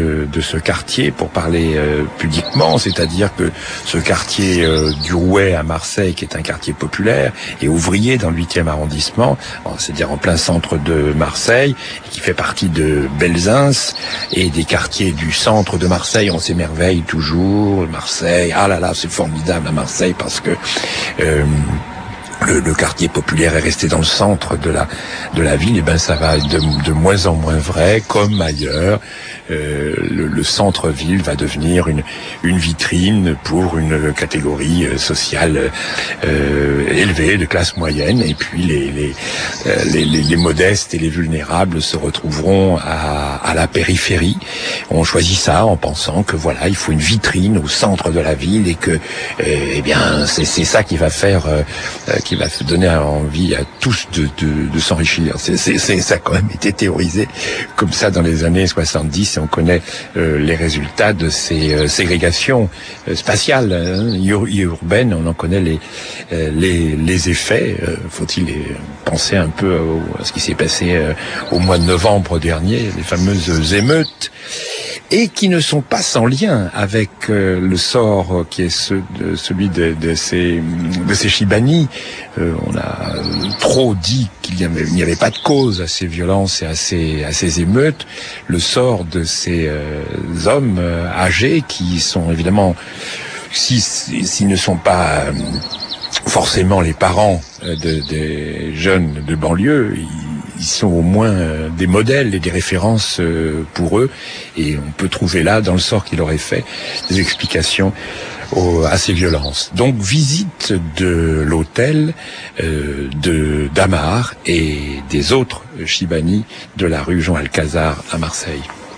ce de ce quartier, pour parler euh, pudiquement, c'est-à-dire que ce quartier euh, du Rouet à Marseille, qui est un quartier populaire et ouvrier dans le huitième arrondissement, c'est-à-dire en plein centre de Marseille, et qui fait partie de Belzins, et des quartiers du centre de Marseille, on s'émerveille toujours. Marseille, ah là là, c'est formidable à Marseille parce que euh, Le, le quartier populaire est resté dans le centre de la de la ville. Et ben ça va de, de moins en moins vrai, comme ailleurs. Euh, le, le centre-ville va devenir une une vitrine pour une catégorie sociale euh, élevée, de classe moyenne. Et puis les les, euh, les les les modestes et les vulnérables se retrouveront à à la périphérie. On choisit ça en pensant que voilà, il faut une vitrine au centre de la ville et que eh bien c'est c'est ça qui va faire euh, qui va donner envie à tous de, de, de s'enrichir. C'est, c'est, c'est, ça a quand même été théorisé comme ça dans les années soixante-dix, et on connaît euh, les résultats de ces euh, ségrégations euh, spatiales, hein, ur- urbaines. On en connaît les, euh, les, les effets. Euh, faut-il penser un peu au, à ce qui s'est passé euh, au mois de novembre dernier, les fameuses émeutes, et qui ne sont pas sans lien avec euh, le sort qui est ce, de, celui de, de ces de ces Chibani. Euh, on a trop dit qu'il n'y avait, il n'y avait pas de cause à ces violences et à ces à ces émeutes. Le sort de ces euh, hommes euh, âgés qui sont évidemment, si s'ils ne sont pas euh, forcément les parents euh, de, des jeunes de banlieue, ils, ils sont au moins euh, des modèles et des références euh, pour eux, et on peut trouver là, dans le sort qu'il aurait fait, des explications au, à ces violences. Donc visite de l'hôtel euh, de d'Amar et des autres Chibani de la rue Jean Alcazar à Marseille.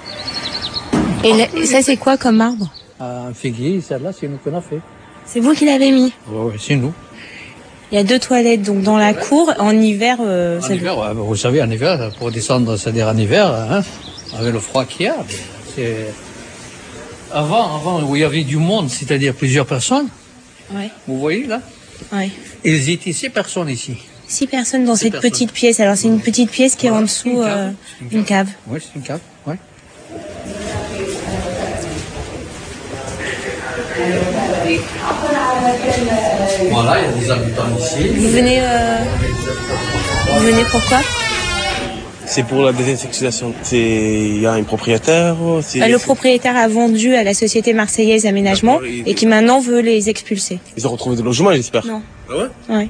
Et le- ça, c'est quoi comme arbre? Un figuier, celle-là, c'est nous qu'on a fait. C'est vous qui l'avez mis? Oui, ouais, c'est nous. Il y a deux toilettes donc dans la cour. En hiver, euh, En ça- hiver, ouais, vous savez, en hiver, pour descendre, c'est-à-dire en hiver, hein, avec le froid qu'il y a, c'est... Avant, avant, où il y avait du monde, c'est-à-dire plusieurs personnes, Ouais. vous voyez là, Ouais. ils étaient six personnes ici. Six personnes dans Six cette personnes. petite pièce. Alors c'est une petite pièce qui est en Voilà, dessous une cave. euh, C'est une cave. Oui, c'est une cave, oui. Voilà, il y a des habitants ici. Vous venez, euh, vous venez pourquoi? C'est pour la désinsectisation. C'est, il y a un propriétaire. c'est- Euh, Le propriétaire a vendu à la société marseillaise Aménagement et qui maintenant veut les expulser. Ils ont retrouvé des logements, j'espère. Non. Ah ouais? Ouais.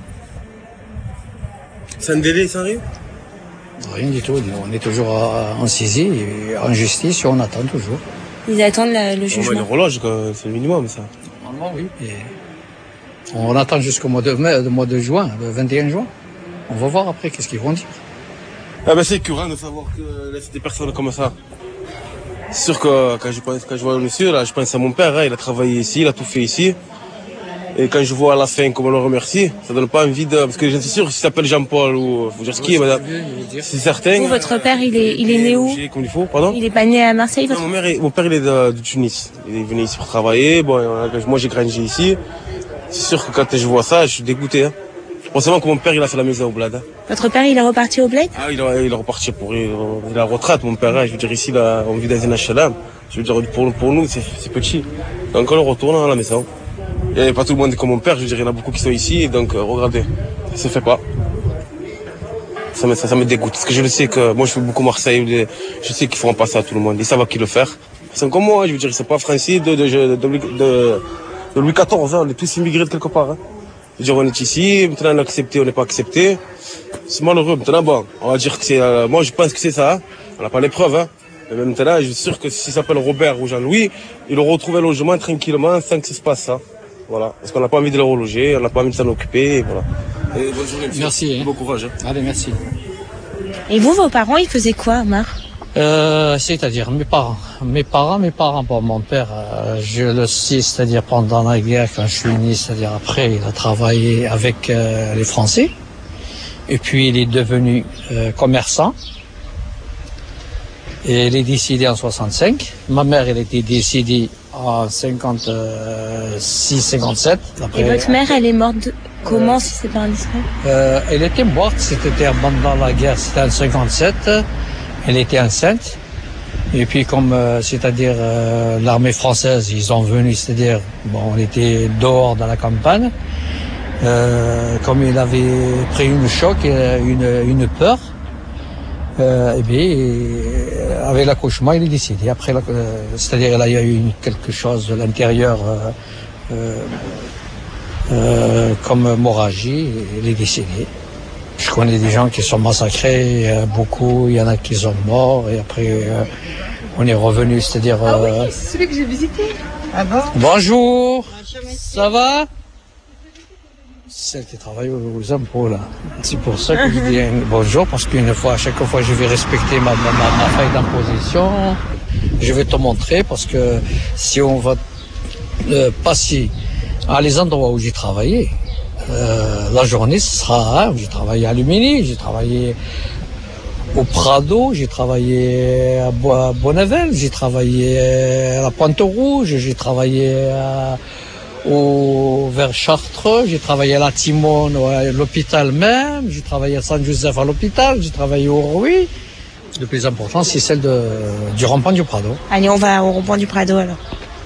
C'est un délai, ça arrive? Rien du tout, on est toujours à- en saisie, et en justice, et on attend toujours. Ils attendent la- le On va jugement. une horloge, quoi. C'est le minimum, ça. Normalement, oui. Et on attend jusqu'au mois de mai, le mois de juin, le vingt et un juin. On va voir après qu'est-ce qu'ils vont dire. Ah ben c'est curant de savoir que laisser des personnes comme ça. C'est sûr que quand je pense, quand je vois le monsieur, là, je pense à mon père, hein, il a travaillé ici, il a tout fait ici. Et quand je vois à la fin comment on le remercie, ça donne pas envie de... Parce que je suis sûr, s'il s'appelle Jean-Paul ou Fougerski, madame, c'est certain. Vous, votre père, il est, il est né où? Comme il faut, pardon? Il est pas né à Marseille, Non, votre mon, père est, mon père, il est de, de Tunis. Il est venu ici pour travailler. Bon, euh, moi, j'ai grandi ici. C'est sûr que quand je vois ça, je suis dégoûté. Hein. Forcément que mon père, il a fait la maison au bled. Hein. Votre père, il est reparti au bled? Ah, il est, il est reparti pour il est à la retraite, mon père. Hein. Je veux dire, ici, là, on vit dans un H L M. Je veux dire, pour, pour nous, c'est, c'est petit. Donc, on retourne à la maison. Il n'y a pas tout le monde comme mon père. Je veux dire, il y en a beaucoup qui sont ici. Et donc, euh, regardez, ça se fait pas. Ça me, ça, ça me dégoûte. Parce que je le sais que, moi, je fais beaucoup Marseille. Je sais qu'il faut en passer à tout le monde. Ils savent qui le faire. C'est comme moi, je veux dire, c'est pas français de, de, de, de, de, de Louis quatorze. Hein. On est tous immigrés de quelque part. Hein. Je veux dire, on est ici. Maintenant, on est accepté, on n'est pas accepté. C'est malheureux. Maintenant, bon, on va dire que c'est, euh, moi, je pense que c'est ça. Hein. On n'a pas les preuves. Hein. Mais maintenant, je suis sûr que s'il s'appelle Robert ou Jean-Louis, il aura retrouvé un logement tranquillement sans que ça se passe ça. Voilà. Parce qu'on n'a pas envie de le reloger, on n'a pas envie de s'en occuper, et voilà. Et bonne journée, monsieur. Merci. Hein. Bon courage. Hein. Allez, merci. Et vous, vos parents, ils faisaient quoi, Omar? Euh, c'est-à-dire mes parents. Mes parents, mes parents, bon, mon père, euh, je le sais, c'est-à-dire pendant la guerre, quand je suis né, c'est-à-dire après, il a travaillé avec euh, les Français. Et puis, il est devenu euh, commerçant. Et il est décédé en soixante-cinq. Ma mère, elle était décédée en cinquante-six cinquante-sept. Et votre mère, elle est morte de- comment, si c'est pas indiscret? Euh, elle était morte, c'était pendant la guerre, c'était en cinquante-sept. Elle était enceinte. Et puis comme, euh, c'est-à-dire euh, l'armée française, ils sont venus, c'est-à-dire, bon, on était dehors dans la campagne, euh, comme il avait pris une choc, une, une peur, euh, et bien, euh, avec l'accouchement, il est décédé. Après, la, euh, c'est-à-dire là, il y a eu une, quelque chose de l'intérieur, euh, euh, euh, comme hémorragie, il est décédé. Je connais des gens qui sont massacrés, euh, beaucoup, il y en a qui sont morts, et après euh, on est revenu, c'est-à-dire... Euh... Ah oui, c'est celui que j'ai visité. Ah bon? Bonjour, ça va? Celle qui travaille aux impôts, là. C'est pour ça que je dis un bonjour, parce qu'une fois, à chaque fois, je vais respecter ma, ma, ma feuille d'imposition. Je vais te montrer, parce que si on va euh, passer à les endroits où j'ai travaillé, Euh, la journée, ce sera, hein, j'ai travaillé à Lumini, j'ai travaillé au Prado, j'ai travaillé à Bonnevel, j'ai travaillé à la Pointe-Rouge, j'ai travaillé à, au, vers Chartres, j'ai travaillé à la Timone, à l'hôpital même, j'ai travaillé à Saint-Joseph à l'hôpital, j'ai travaillé au Rouy. Le plus important, c'est celle de, du rond-point du Prado. Allez, on va au rond-point du Prado alors.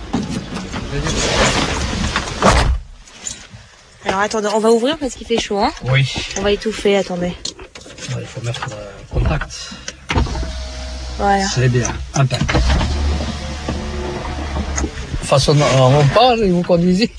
Alors attendez, on va ouvrir parce qu'il fait chaud, hein? Oui. On va étouffer, attendez. Il faut mettre le contact. Voilà. C'est bien, impact. Façon on parle et vous conduisez.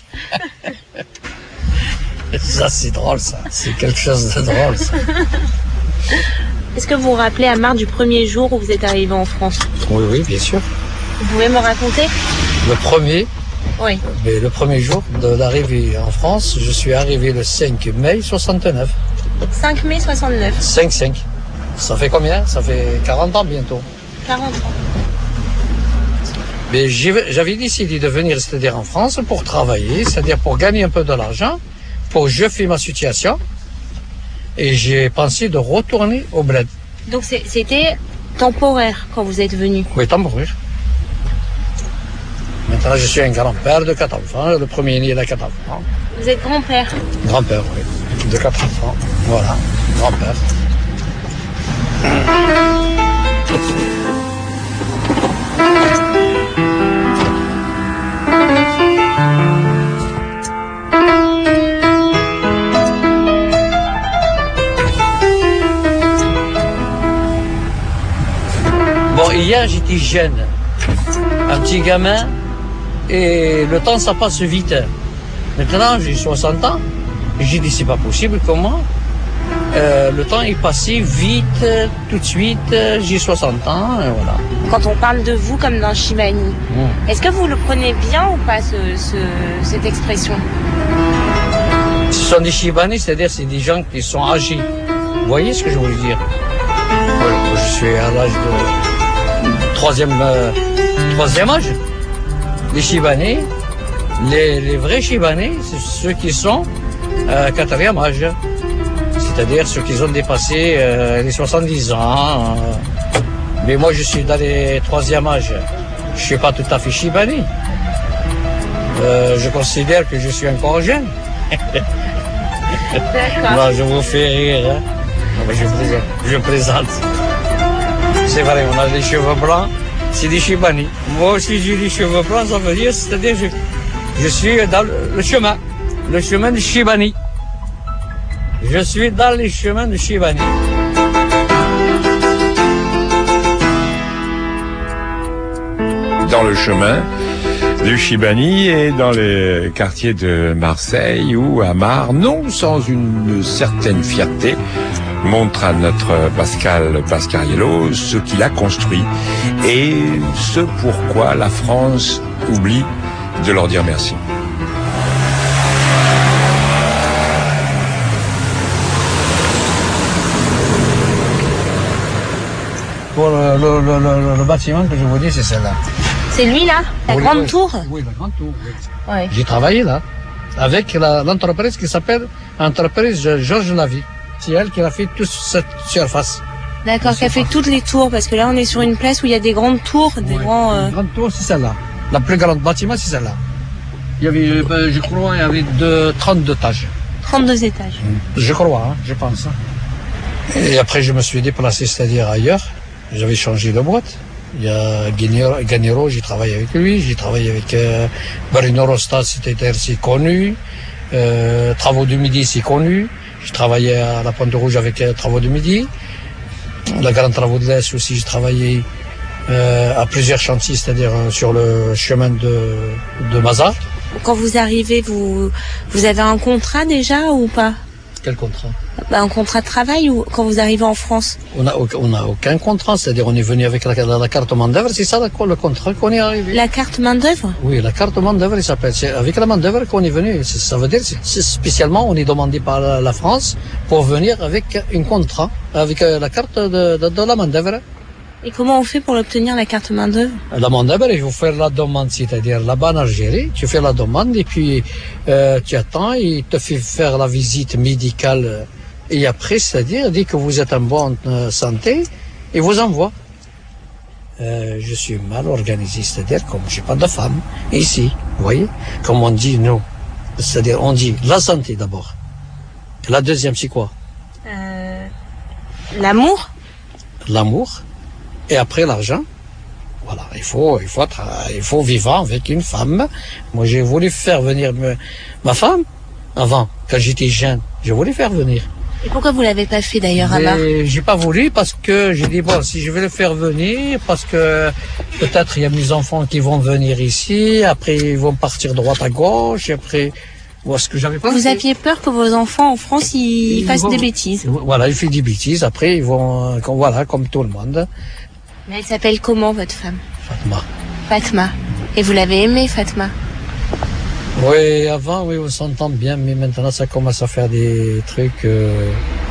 Ça c'est drôle ça, c'est quelque chose de drôle ça. Est-ce que vous vous rappelez Amar du premier jour où vous êtes arrivé en France? Oui, oui, bien sûr. Vous pouvez me raconter? Le premier Oui. Mais le premier jour de l'arrivée en France, je suis arrivé le cinq mai soixante-neuf. cinq mai soixante-neuf. cinq cinq. Ça fait combien? Ça fait quarante ans bientôt. quarante ans. Mais j'avais décidé de venir, c'est-à-dire en France, pour travailler, c'est-à-dire pour gagner un peu de l'argent, pour je fais ma situation. Et j'ai pensé de retourner au bled. Donc c'était temporaire quand vous êtes venu? Oui, temporaire. Maintenant, je suis un grand-père de quatre enfants. Le premier né, il a quatre enfants. Vous êtes grand-père? Grand-père, oui. De quatre enfants. Voilà, grand-père. Bon, hier, j'étais jeune. Un petit gamin. Et le temps, ça passe vite. Maintenant, j'ai soixante ans. J'ai dit, c'est pas possible, comment euh, le temps est passé vite, tout de suite. J'ai soixante ans, et voilà. Quand on parle de vous comme d'un Chibani, mmh. Est-ce que vous le prenez bien ou pas, ce, ce, cette expression? Ce sont des Chibani, c'est-à-dire c'est des gens qui sont âgés. Vous voyez ce que je veux dire? Ouais, je suis à l'âge de troisième, euh, troisième âge. Les Chibani, les, les vrais Chibani, c'est ceux qui sont euh, quatrième âge, c'est-à-dire ceux qui ont dépassé euh, les soixante-dix ans. Euh. Mais moi, je suis dans les troisième âge. Je suis pas tout à fait Chibani. Euh, je considère que je suis encore jeune. Non, je vous fais rire. Hein. Non, mais je plaisante. Je plaisante. C'est vrai, on a des cheveux blancs. C'est des Chibani. Moi aussi, j'ai des cheveux blancs, ça veut dire, c'est-à-dire, je, je suis dans le chemin, le chemin de Chibani. Je suis dans les chemins de Chibani. Dans le chemin du Chibani et dans les quartiers de Marseille ou Amar, non sans une certaine fierté, montre à notre Pascal Pascariello ce qu'il a construit et ce pourquoi la France oublie de leur dire merci. Pour le, le, le, le, le bâtiment que je vous dis, c'est celle-là. C'est lui là? La oui, grande oui, tour? Oui, la grande tour. Oui. Ouais. J'ai travaillé là, avec la, l'entreprise qui s'appelle entreprise Georges Navy. C'est elle qui a fait toute cette surface. D'accord, qui a fait toutes les tours, parce que là on est sur une place où il y a des grandes tours, des oui, grands... Euh... La grande tour, c'est celle-là. La plus grande bâtiment, c'est celle-là. Il y avait, ben, je crois, il y avait de, trente-deux étages. trente-deux étages. Je crois, hein, je pense. Et après, je me suis déplacé, c'est-à-dire ailleurs. J'avais changé de boîte. Il y a Ganero, j'ai travaillé avec lui. J'ai travaillé avec euh, Bruno Rosta, c'était c'est connu. Euh, Travaux du Midi, c'est connu. J'ai travaillé à la Pointe Rouge avec euh, Travaux du Midi. La Grande Travaux de l'Est aussi, j'ai travaillé euh, à plusieurs chantiers, c'est-à-dire euh, sur le chemin de, de Mazar. Quand vous arrivez, vous, vous avez un contrat déjà ou pas? Quel contrat? Un contrat de travail ou quand vous arrivez en France? On n'a on a aucun contrat, c'est-à-dire on est venu avec la, la, la carte main-d'œuvre, c'est ça le contrat qu'on est arrivé. La carte main-d'œuvre? Oui, la carte main-d'œuvre, il s'appelle. C'est avec la main-d'œuvre qu'on est venu. Ça veut dire, c'est spécialement, on est demandé par la, la France pour venir avec un contrat, avec la carte de, de, de la main-d'œuvre. Et comment on fait pour l'obtenir, la carte main-d'œuvre? La main-d'œuvre, il faut faire la demande, c'est-à-dire là-bas en Algérie, tu fais la demande et puis euh, tu attends, il te fait faire la visite médicale. Et après, c'est-à-dire, dès que vous êtes en bonne santé, il vous envoie. Euh, je suis mal organisé, c'est-à-dire comme j'ai pas de femme ici, vous voyez, comme on dit nous, c'est-à-dire on dit la santé d'abord. La deuxième, c'est quoi? euh, L'amour. L'amour. Et après l'argent. Voilà, il faut, il faut, il faut vivre avec une femme. Moi, j'ai voulu faire venir me, ma femme avant, quand j'étais jeune. J'ai voulu faire venir. Et pourquoi vous l'avez pas fait d'ailleurs, Amar? J'ai pas voulu parce que j'ai dit bon, si je vais le faire venir, parce que peut-être il y a mes enfants qui vont venir ici, après ils vont partir droite à gauche, et après, voilà ce que j'avais pas. Vous fait. aviez peur que vos enfants en France ils, ils fassent vont, des bêtises? Voilà, ils font des bêtises. Après ils vont, voilà, comme tout le monde. Mais elle s'appelle comment votre femme? Fatma. Fatma. Et vous l'avez aimée, Fatma? Oui, avant, oui, on s'entend bien, mais maintenant, ça commence à faire des trucs... Euh...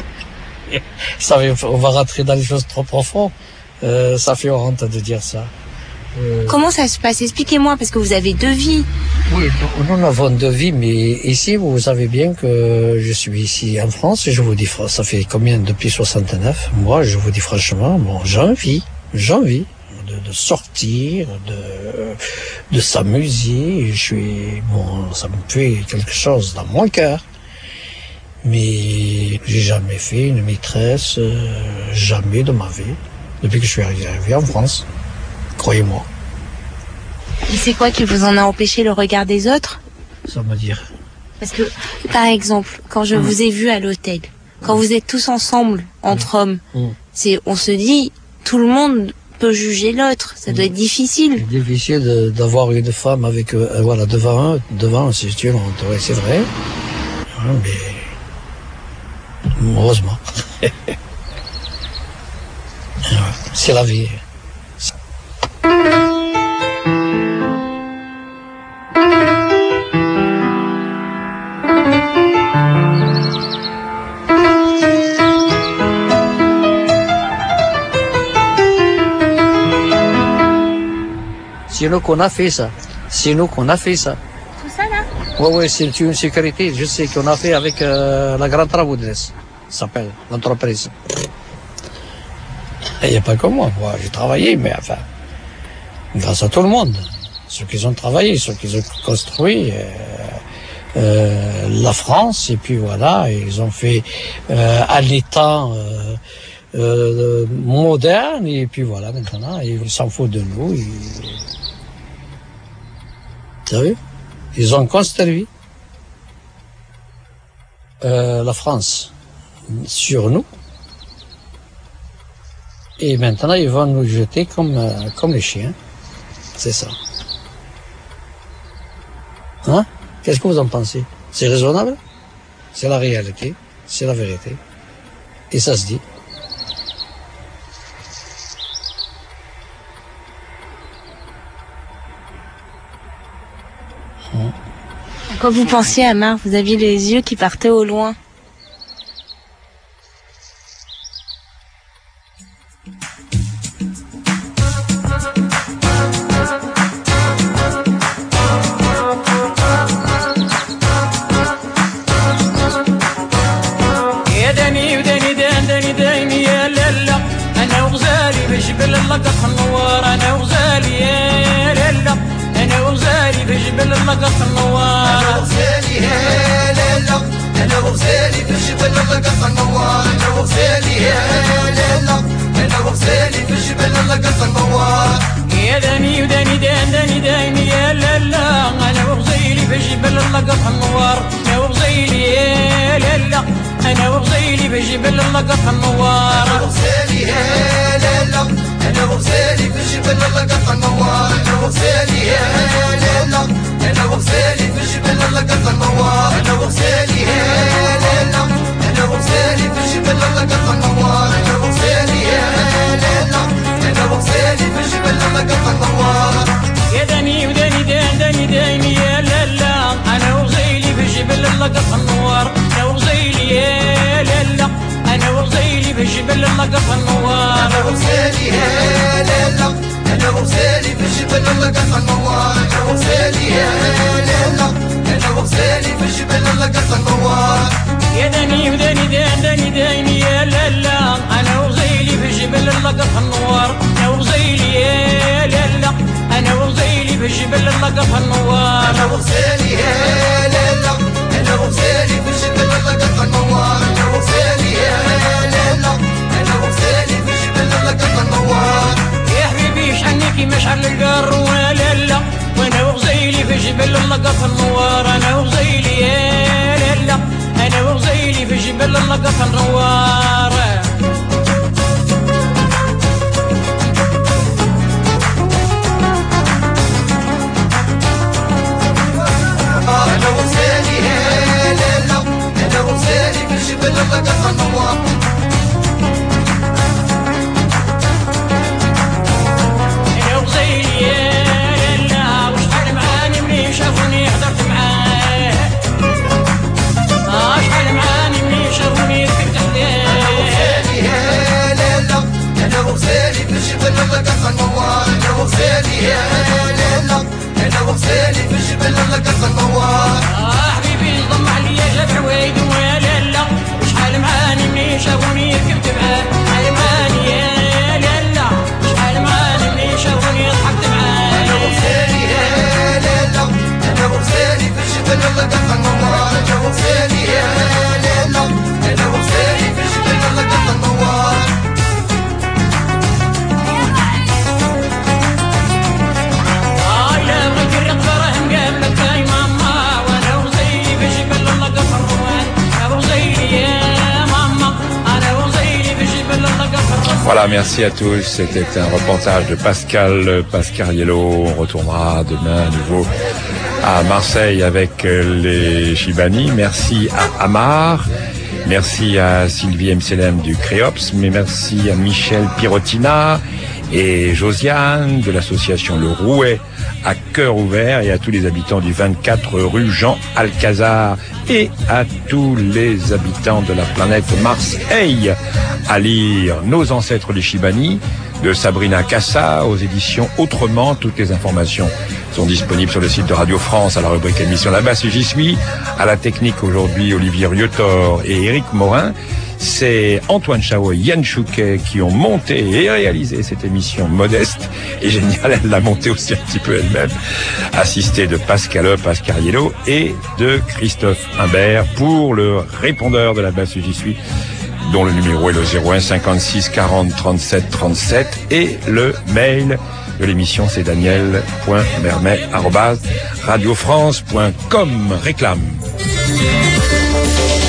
ça, on va rentrer dans les choses trop profondes. Euh, ça fait honte de dire ça. Euh... Comment ça se passe? Expliquez-moi, parce que vous avez deux vies. Oui, nous, nous avons deux vies, mais ici, vous savez bien que je suis ici en France, et je vous dis, ça fait combien depuis soixante-neuf? Moi, je vous dis franchement, bon, j'ai envie, j'ai envie. De, de sortir, de, de s'amuser. Je suis, bon, ça me fait quelque chose dans mon cœur. Mais j'ai jamais fait une maîtresse, euh, jamais de ma vie, depuis que je suis arrivé en France. Croyez-moi. Et c'est quoi qui vous en a empêché, le regard des autres? Ça veut dire. Parce que, par exemple, quand je mmh. vous ai vu à l'hôtel, quand mmh. vous êtes tous ensemble, entre mmh. hommes, mmh. c'est, on se dit, tout le monde peut juger l'autre, ça doit être difficile. C'est difficile d'avoir une femme avec, euh, voilà, devant un, devant, c'est tu ouais, c'est vrai. Ouais, mais heureusement. C'est la vie. C'est nous qu'on a fait ça. C'est nous qu'on a fait ça. Tout ça là? Oui, oui, c'est une sécurité. Je sais qu'on a fait avec euh, la Grande Travaux de l'Est. Ça s'appelle l'entreprise. Il n'y a pas que moi. moi J'ai travaillé, mais enfin, grâce à tout le monde. Ceux qui ont travaillé, ceux qui ont construit euh, euh, la France, et puis voilà, ils ont fait euh, à l'état euh, euh, moderne, et puis voilà, maintenant, ils s'en foutent de nous. Ils... Vous savez, ils ont construit euh, la France sur nous, et maintenant ils vont nous jeter comme, euh, comme les chiens. C'est ça. Hein? Qu'est-ce que vous en pensez? C'est raisonnable? C'est la réalité, c'est la vérité. Et ça se dit. Quand vous pensiez à Amar, vous aviez les yeux qui partaient au loin. أنا وغزالي هاليلة أنا وغزالي لقط النوار يا داني وداني دان داني داني يا لا لا انا وغزيلي في جبل لقط النوار يا وغزيلي يا لا لا انا وغزيلي في جبل لقط النوار انا وغزيلي يا لا لا انا وغزيلي في جبل لقط النوار انا وغزيلي يا لا لا انا وغزيلي في جبل لقط النوار انا وغزيلي يا لا لا انا وغزيلي في جبل لقط النوار انا وغزيلي يا لا لا انا وغزيلي في جبل لقط النوار يا داني وداني دان داني داني يا لا لا انا وغزيلي في جبل لقط النوار يا وغزيلي يا لا لا انا وغزيلي في جبل لقط النوار انا وغزيلي يا لا لا انا وغزيلي في جبل لقط النوار انا وغزيلي يا لا لا انا وغزيلي في جبل لقط النوار يا داني وداني دان داني داني يا لا لا انا وغزيلي في جبل لقط النوار يا وغزيلي يا لا لا انا وغزيلي في جبل لقط النوار انا وغزيلي يا لا لا انا وغزيلي في جبل لقط النوار انا وغزيلي يا لا لا انا وغزيلي في جبل لقط النوار يا حبيبي شحنيكي مشعل القار ولا لا وانا وغزيلي في جبل لقط النوار انا وغزيلي يا لا لا انا وغزيلي في جبل لقط النوار انا وغزيلي يا لا لا انا وغزيلي في جبل لقط النوار انا وغزيلي يا لا لا وشحال معاني مني شافوني حضرت معاه شحال معاني مني شافوني ركبت عليه يا لا لا انا وغزيلي في جبل لقط النوار انا وغزيلي يا لا لا انا وغزيلي في جبل لقط النوار اه حبيبي انضم عليا جاب عوايد ولا لا وشحال معاني مني شافوني ركبت معاه شحال معاني يا لا لا شحال معاني مني شافوني ضحكت معاه انا وغزيلي يا لا لا انا وغزيلي في جبل لقط النوار انا وغزيلي يا لا لا انا وغزيلي في جبل لقط النوار Voilà, merci à tous. C'était un reportage de Pascal Pascariello. On retournera demain à nouveau à Marseille avec les Chibani. Merci à Amar. Merci à Sylvie Mselem du Créops. Mais merci à Michel Pirotina et Josiane de l'association Le Rouet à cœur ouvert et à tous les habitants du vingt-quatre rue Jean Alcazar et à tous les habitants de la planète Mars. Hey, à lire Nos ancêtres les Chibani de Sabrina Cassa aux éditions Autrement. Toutes les informations sont disponibles sur le site de Radio France à la rubrique émission là-bas si j'y suis. À la technique aujourd'hui, Olivier Riotor et Éric Morin. C'est Antoine Chao et Yann Chouquet qui ont monté et réalisé cette émission modeste et géniale. Elle l'a montée aussi un petit peu elle-même, assistée de Pascal Pascariello et de Christophe Imbert pour le répondeur de la base J'y suis, dont le numéro est le zéro un cinquante-six quarante trente-sept trente-sept et le mail de l'émission c'est daniel point mermet arobase radio france point com. Réclame.